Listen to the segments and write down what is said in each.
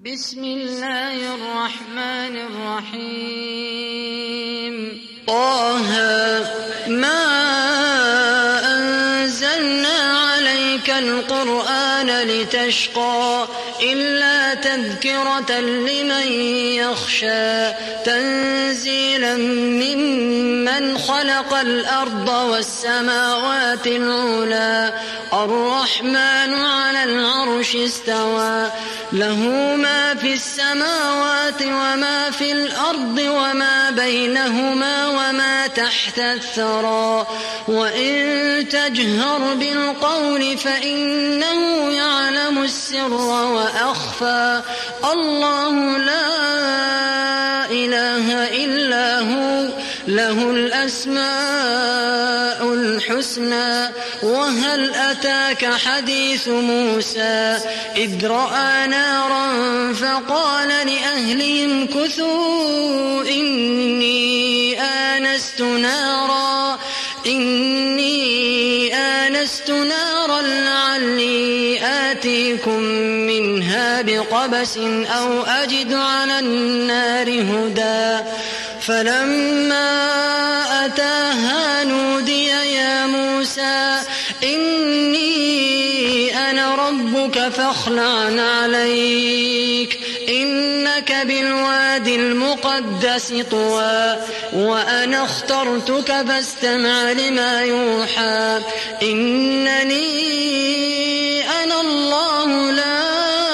بسم الله الرحمن الرحيم. طه ما أنزلنا عليك القرآن لتشقى إلا تذكرة لمن يخشى تنزيلا ممن خلق الأرض والسماوات العلى الرحمن على العرش استوى له ما في السماوات وما في الأرض وما بينهما وما تحت الثرى وإن تجهر بالقول فإنه يعلم السر وأخفى الله لا إله إلا هو له الأسماء الحسنى. وهل أتاك حديث موسى إذ رأى نارا فقال لأهلهم كثوا إني آنست نارا لعلي آتيكم منها بقبس أو أجد على النار هدى. فلما أتاها نودي يا موسى إني أنا ربك فاخلع عليك إنك بالوادي المقدس طوى وأنا اخترتك فاستمع لما يوحى إنني أنا الله لا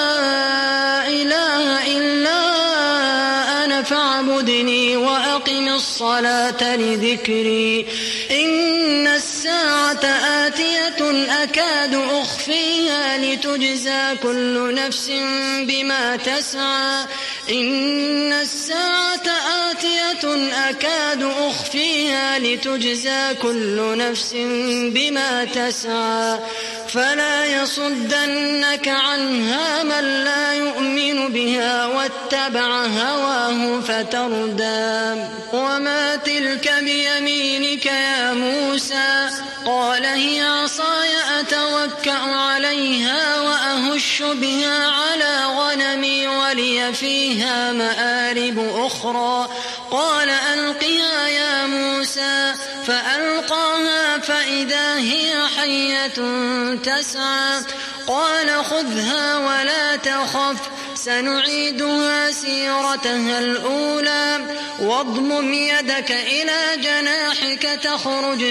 إله إلا أنا فاعبدني وأقم الصلاة لذكري. إن الساعة آتية أكاد أخفيها لتجزى كل نفس بما تسعى إن الساعة آتية أكاد أخفيها لتجزى كل نفس بما تسعى فلا يصدنك عنها من لا يؤمن بها واتبع هواه فتردى. وما تلك بيمينك يا موسى قال هي عصاي أتوكأ عليها وأهش بها على غنمي ولي فيها مآرب أخرى قال ألقها يا موسى فألقاها فإذا هي حية تسعى قال خذها ولا تخف سنعيدها سيرتها الأولى واضمم يدك إلى جناحك تخرج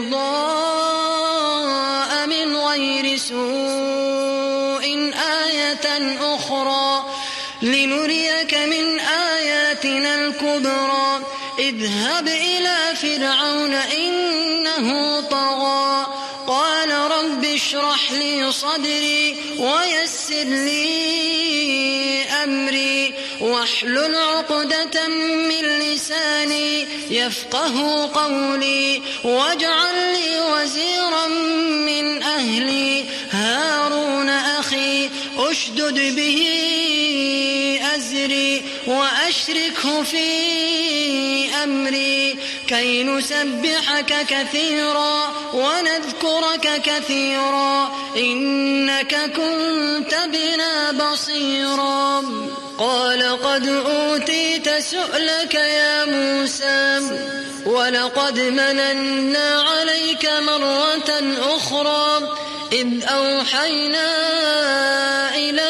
بيضاء من غير سوء آية أخرى لنريك من آياتنا الكبرى. اذهب إلى فرعون إنه طغى قال رب اشرح لي صدري ويسر لي أمري واحلل عقدة من لساني يفقه قولي واجعل لي وزيرا من أهلي هارون أخي أشدد به أزري وأشركه في أمري كي نسبحك كثيرا ونذكرك كثيرا إنك كنت بنا بصيرا. قال قد أوتيت سؤلك يا موسى ولقد مننا عليك مرة أخرى إذ أوحينا إلى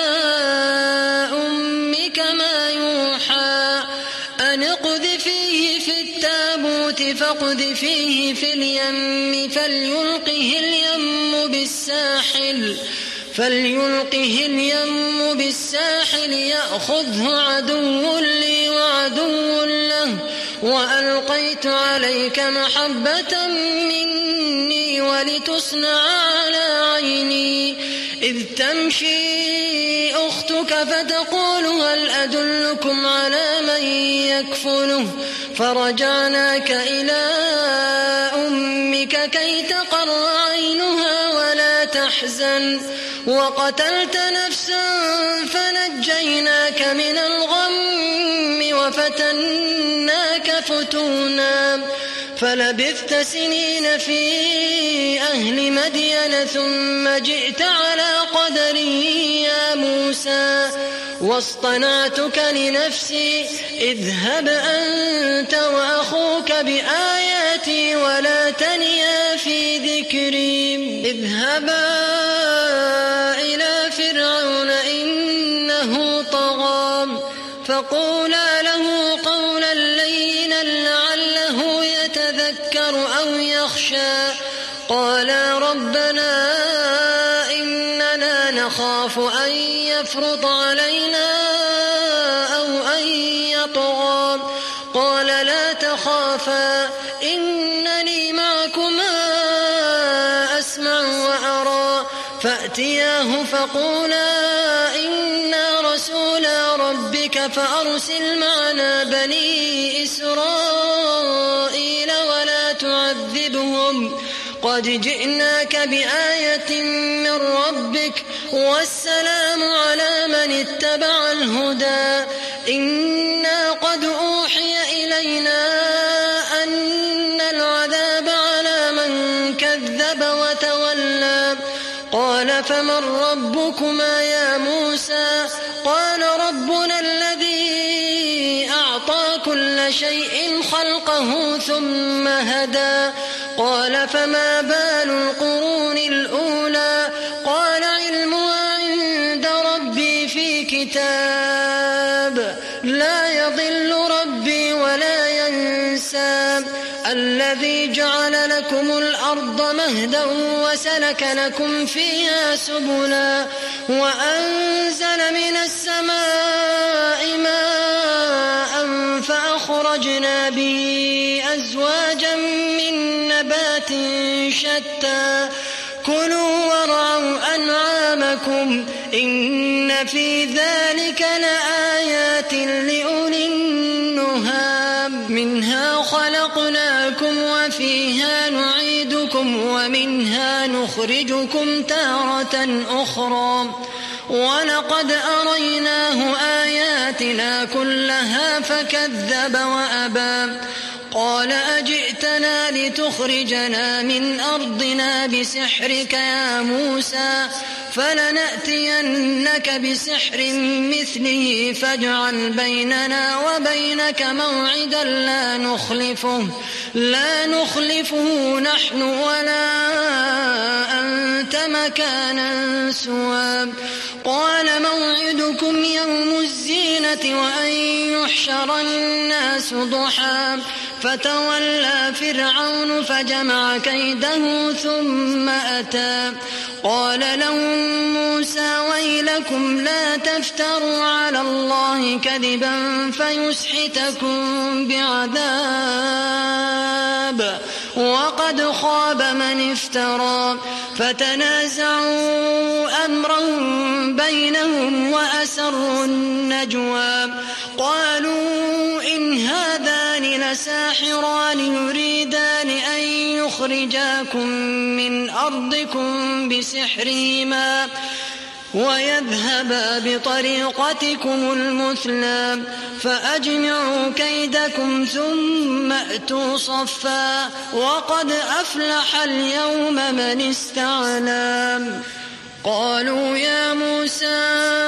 أمك ما يوحى أن اقذفيه في التابوت فاقذفيه في اليم فليلقه اليم بالساحل يأخذه عدو لي وعدو له وألقيت عليك محبة مني ولتصنع على عيني إذ تمشي أختك فتقول هل أدلكم على من يكفله فرجعناك إلى أمك كي تقر عينها ولا تحزن وقتلت نفسا فنجيناك من الغم وفتناك فتونا فلبثت سنين في أهل مدين ثم جئت على قدري يا موسى واصطنعتك لنفسي اذهب أنت وأخوك بآياتي ولا تنيا في ذكري اذهبا إلى فرعون إنه طغى فقولا له قولا لينا لعله يتذكر أو يخشى قالا ربنا إننا نخاف أن يفرط علينا أو أن يطغى قال لا تخافا إنني معكما أسمع وأرى فأتياه فقولا إنا رسولا ربك فأرسل معنا بني إسرائيل ولا تعذبهم قد جئناك بآية من ربك والسلام على من اتبع الهدى إنا قد أوحي إلينا أن العذاب على من كذب وتولى قال فمن ربكما يا موسى قال ربنا الذي أعطى كل شيء خلقه ثم هدى قال فما بال القرون الأولى قال علمها عند ربي في كتاب لا يضل ربي ولا ينسى الذي جعل لكم الأرض مهدا وسلك لكم فيها سبلا وأنزل من السماء ماء فأخرجنا به أزواجا من نبات شتى كلوا وارعوا أنعامكم إن في ذلك لآيات لأولي النهى منها خلقناكم وفيها نعيدكم ومنها نخرجكم تارة أخرى ولقد أريناه آياتنا كلها فكذب وأبى قال أجئتنا لتخرجنا من أرضنا بسحرك يا موسى فلنأتينك بسحر مثله فاجعل بيننا وبينك موعدا لا نخلفه نحن ولا أنت مكانا سوى قال موعدكم يوم الزينة وأن يحشر الناس ضحى فتولى فرعون فجمع كيده ثم أتى قال لهم موسى ويلكم لا تفتروا على الله كذبا فيسحتكم بعذاب وقد خاب من افترى فتنازعوا أمرهم بينهم وأسروا النجوى قالوا إن هذان لساحران يريدان أن يخرجاكم من أرضكم بسحرهما ويذهبا بطريقتكم المثلى فأجمعوا كيدكم ثم أتوا صفا وقد أفلح اليوم من استعلى قالوا يا موسى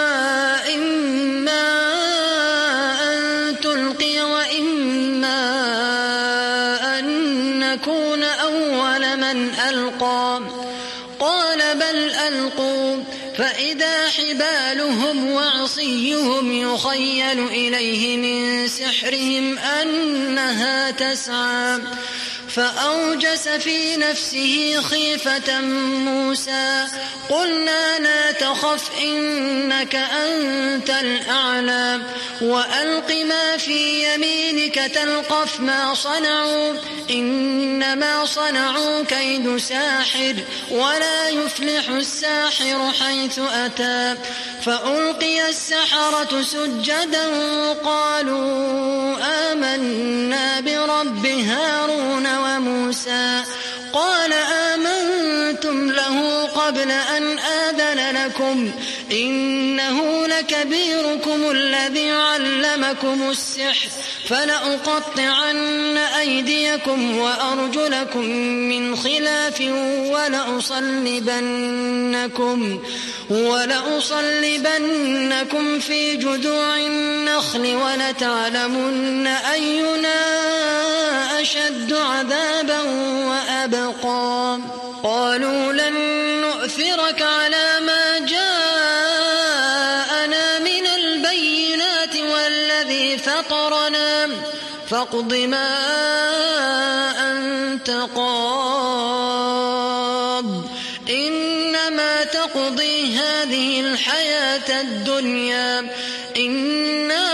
إما أن تلقي وإما أن نكون أول من ألقى قال بل ألقوا فإذا حبالهم وعصيهم يخيل إليه من سحرهم أنها تسعى فأوجس في نفسه خيفة موسى قلنا لا تخف إنك أنت الأعلى وألق ما في يمينك تلقف ما صنعوا إنما صنعوا كيد ساحر ولا يفلح الساحر حيث أتى فألقي السحرة سجدا قالوا آمنا برب هارون وموسى قال آمنتم له قبل أن آذن لكم إنه لكبيركم الذي علمكم السحر فلأقطعن أيديكم وأرجلكم من خلاف ولأصلبنكم في جذوع النخل ولتعلمن أينا أشد عذابا وأبقى قالوا لن نؤثرك على ما جاءنا من البينات والذي فطرنا فاقض ما أنت قاض إنما تقضي هذه الحياة الدنيا إنا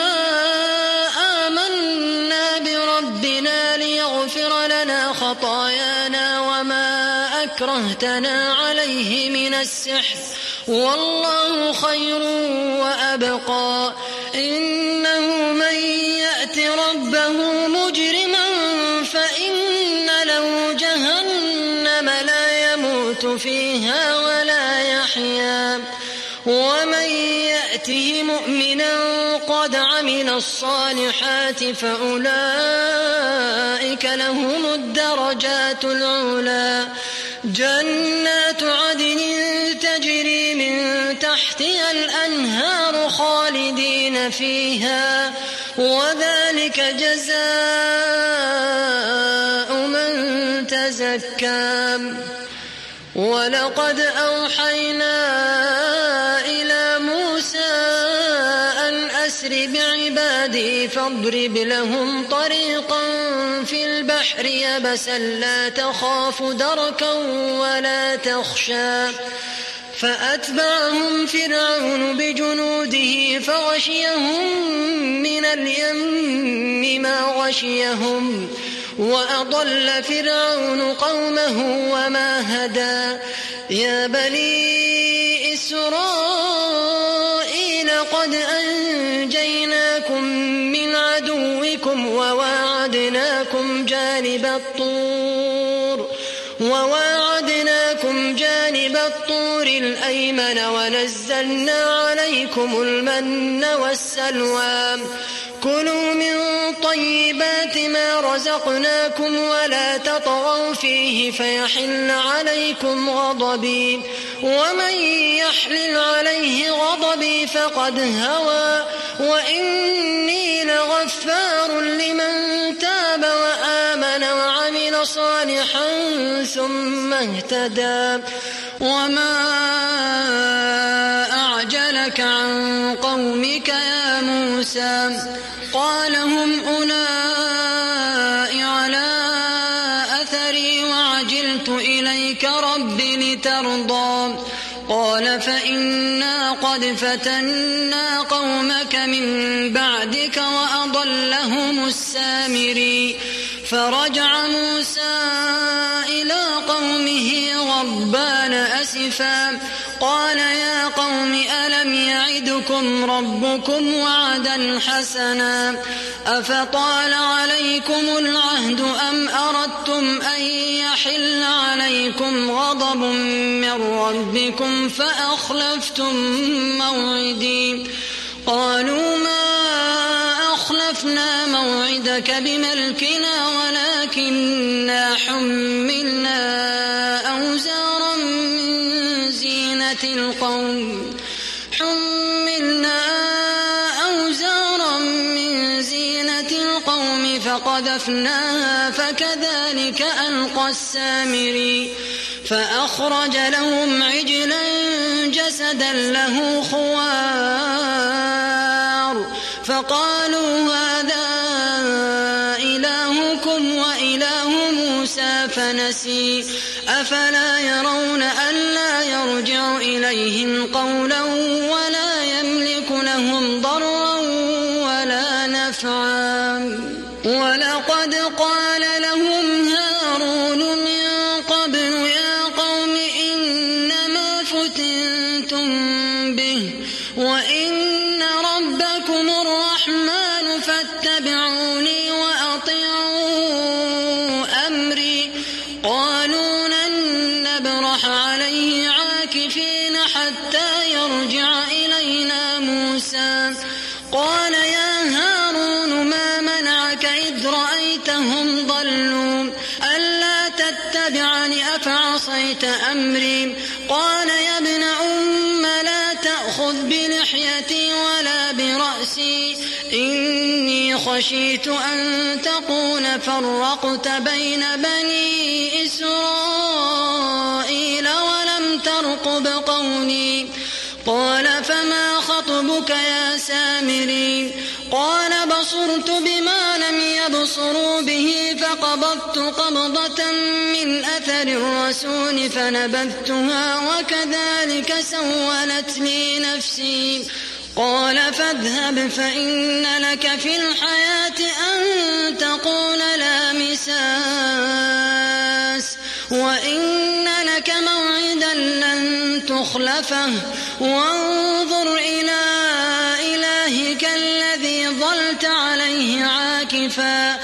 آمنا بربنا ليغفر لنا خطايانا وما أكرهتنا عليه من السحر والله خير وأبقى إنه من يأت ربه مجرما فإن له جهنم لا يموت فيها ولا يحيا ومن يأته مؤمنا قد عمل الصالحات فأولئك لهم الدرجات العلى جنات عدن تجري من تحتها الأنهار خالدين فيها وذلك جزاء من تزكى ولقد أوحينا إلى موسى أن أسر بعبادي فاضرب لهم طريقا في البحر يبسا لا تخاف دركا ولا تخشى فأتبعهم فرعون بجنوده فغشيهم من اليم ما غشيهم وأضل فرعون قومه وما هدى يا بني إسرائيل قد أنجيناكم من عدوكم وواعدناكم جانب الطور الأيمن ونزلنا عليكم المن والسلوى كلوا من طيبات ما رزقناكم ولا تطغوا فيه فيحل عليكم غضبي ومن يحلل عليه غضبي فقد هوى وإني لغفار لمن تاب وآمن وعمل صالحا ثم اهتدى وما أعجلك عن قومك يا موسى قال هم أولئك على أثري وعجلت إليك رب لترضى قال فإنا قد فتنا قومك من بعدك وأضلهم السامري فرجع موسى إلى قومه غضبان أسفا قال يا قوم ألم يعدكم ربكم وعدا حسنا أفطال عليكم العهد أم أردتم أن يحل عليكم غضب من ربكم فأخلفتم موعدي قالوا ما أخلفنا موعدك بملكنا ولكننا حملنا أوزارا من زينة القوم فقذفناها فكذلك ألقى السامري فأخرج لهم عجلا جسدا له خوار فقالوا هذا إلهكم وإله موسى فنسي أفلا يرون ألا يرجع إليهم قولا ولا يملك لهم ضرا ولا نفعا ولقد قال لهم هارون من قبل يا قوم إنما فتنتم به وإن ربكم الرحمن فاتبعوني وأطيعوا أمري قالوا لن نبرح عليه عصيت أمري. قال يا ابن أم لا تأخذ بلحيتي ولا برأسي، إني خشيت أن تقول فرقت بين بني إسرائيل ولم ترقب قولي. قال فما خطبك يا سامري؟ قال بصرت بما لم يبصروا به فقبضت قبضة من أثر الرسول فنبذتها وكذلك سولت لي نفسي. قال فاذهب فإن لك في الحياة أن تقول لا مساس، وإن لك موعدا لن تخلفه، وانظر إلى إلهك الذي ظلت عليه عاكفا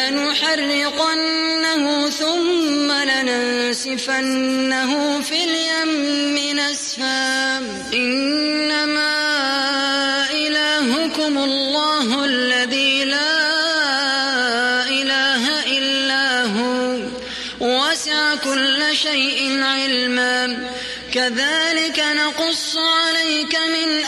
لنحرقنه ثم لننسفنه في اليم نسفا. إنما إلهكم الله الذي لا إله إلا هو وسع كل شيء علما. كذلك نقص عليك من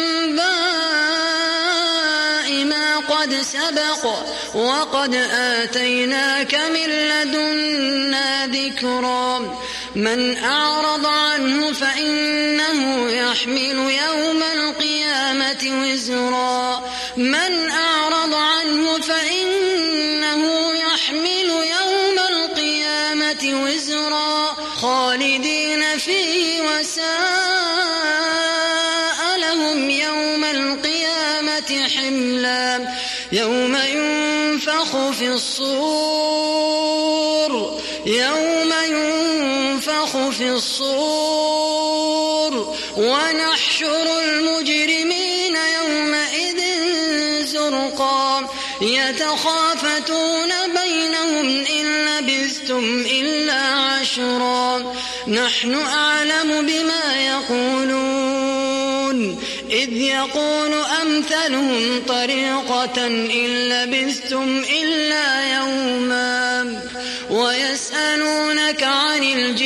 أنباء ما قد سبق وقد آتيناك من لدنا ذكرا. من أعرض عنه فإنه يحمل يوم القيامة وزرا. من أعرض عنه فإنه يحمل يوم القيامة وزرا خالدين فيه وساء لهم يوم القيامة حملا. يوم ينفخ في الصور ونحشر المجرمين يومئذ زرقا يتخافتون بينهم إن لبثتم إلا عشرا. نحن أعلم بما يقولون إذ يقول أمثلهم طريقة إن لبثتم إلا يوما. ويسألونك عن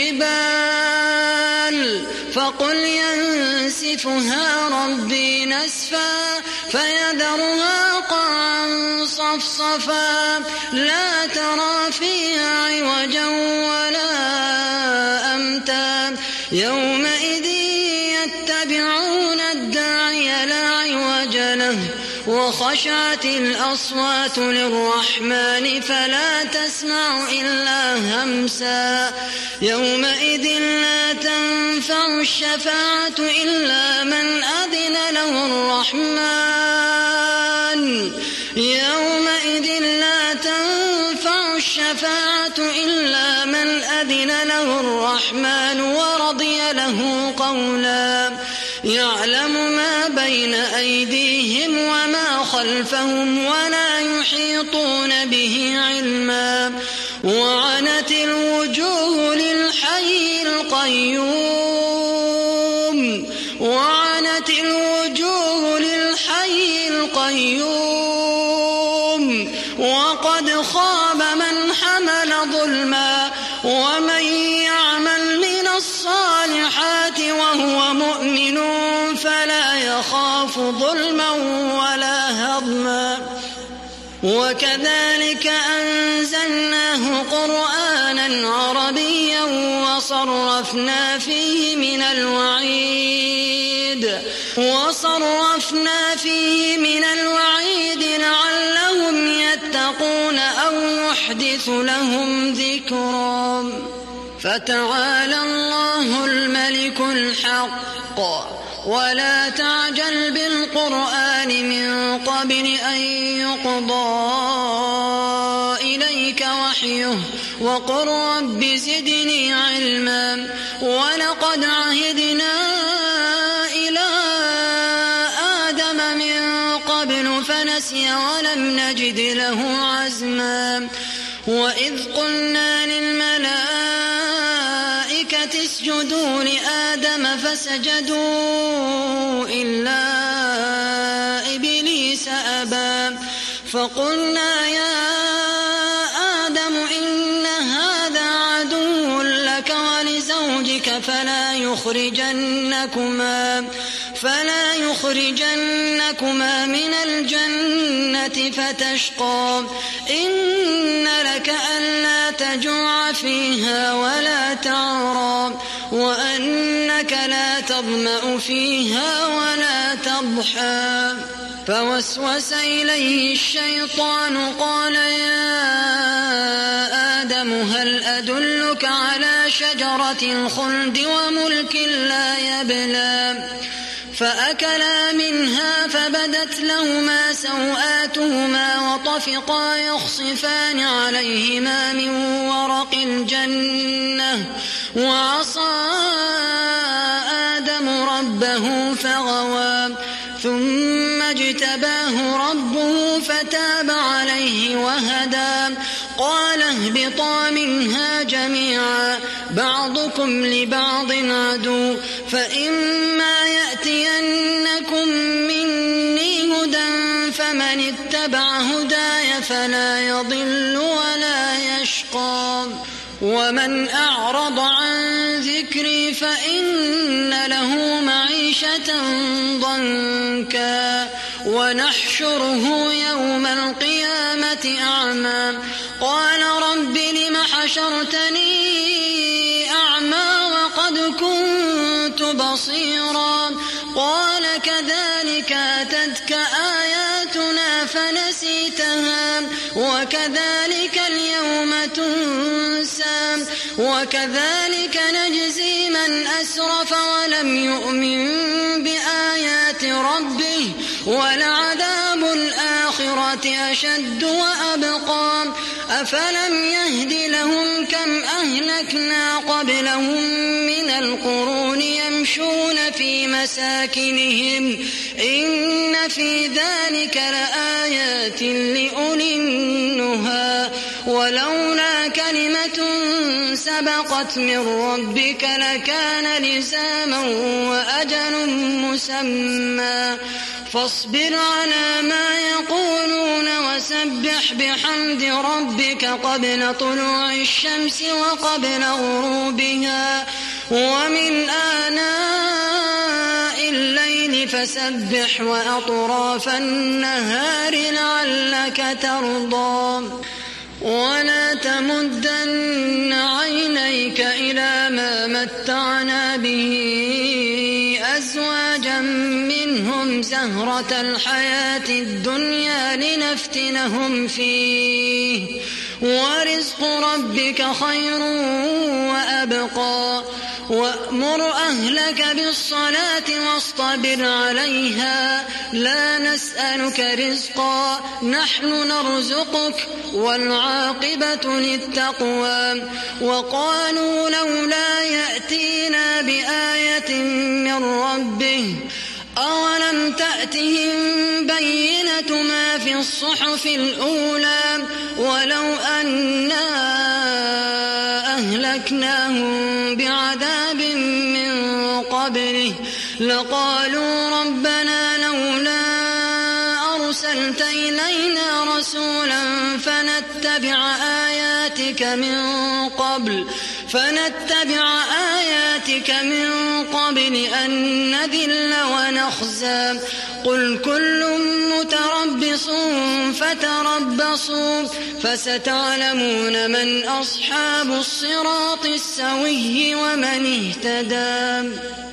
الجبال فقل ينسفها ربي نسفا فيذرها قاعا صفصفا لا ترى فيها عوجا ولا أمتا. يومئذ يتبعون الداعي لا عوج له وخشعت الأصوات للرحمن فلا تسمع إلا همسا. يومئذ لا تنفع الشفاعة إلا من أذن له الرحمن. يومئذ لا تنفع الشفاعة إلا من أذن له الرحمن ورضي له قولا. يعلم ما بين أيديهم وما خلفهم ولا يحيطون به علما. وعنت الوجوه للحي القيوم وقد خاب من حمل ظلما. ومن يعمل من الصالحات وهو مؤمن فلا يخاف ظلما ولا هضما. وكذلك أنزلناه قرآنا عربيا وصرفنا فيه من الوعيد لعلهم يتقون أو يحدث لهم ذكرا. فتعالى الله الملك الحق ولا تعجل بالقرآن من قبل أن يقضى إليك وحيه وقل رب زدني علما. ولقد عهدنا إلى آدم من قبل فنسي ولم نجد له عزما. وإذ قلنا للملائكة اسجدوا لآدم فسجدوا إلا إبليس أبى. فقلنا يا آدم إن هذا عدو لك ولزوجك يخرجنكما من الجنة فتشقى إن لك ألا تجوع فيها ولا تعرى وأنك لا تظمأ فيها ولا تضحى فوسوس إليه الشيطان قال يا آدم هل أدلك على شجرة الخلد وملك لا يبلى فأكلا منها فبدت لهما سوآتهما وطفقا يخصفان عليهما من ورق الجنة وعصى آدم ربه فغوى ثم اجتباه ربه فتاب عليه وهدى قال اهبطا منها جميعا بعضكم لبعض عدو فإما يأتينكم مني هدى فمن اتبع هداي فلا يضل ولا يشقى ومن أعرض عن ذكري فإن له معيشة ضنكا ونحشره يوم القيامة أعمى قال رب لم حشرتني أعمى وقد كنت بصيرا قال كذلك أتتك آياتنا فنسيتها وكذلك اليوم تنسى وكذلك نجزي من أسرف ولم يؤمن بآيات ربه ولعذاب الآخرة أشد وأبقى أفلم يهد لهم كم أهلكنا قبلهم من القرون يمشون في مساكنهم إن في ذلك لآيات لأولي النهى ولولا كلمة سبقت من ربك لكان لزاما وأجل مسمى فاصبر على ما يقولون وسبح بحمد ربك قبل طلوع الشمس وقبل غروبها ومن آناء الليل فسبح وأطراف النهار لعلك ترضى ولا تمدن عينيك إلى ما متعنا به أزواجا منهم زهرة الحياة الدنيا لنفتنهم فيه ورزق ربك خير وأبقى وأمر أهلك بالصلاة واصطبر عليها لا نسألك رزقا نحن نرزقك والعاقبة للتقوى وقالوا لولا يأتينا بآية من ربه أولم تأتهم بينة ما في الصحف الأولى ولو أنا أهلكناهم بعذاب من قبله لقالوا ربنا لولا أرسلت إلينا رسولا فنتبع آياتك من قبل أن نذل ونخزى قل كل متربص فتربصوا فستعلمون من أصحاب الصراط السوي ومن اهتدى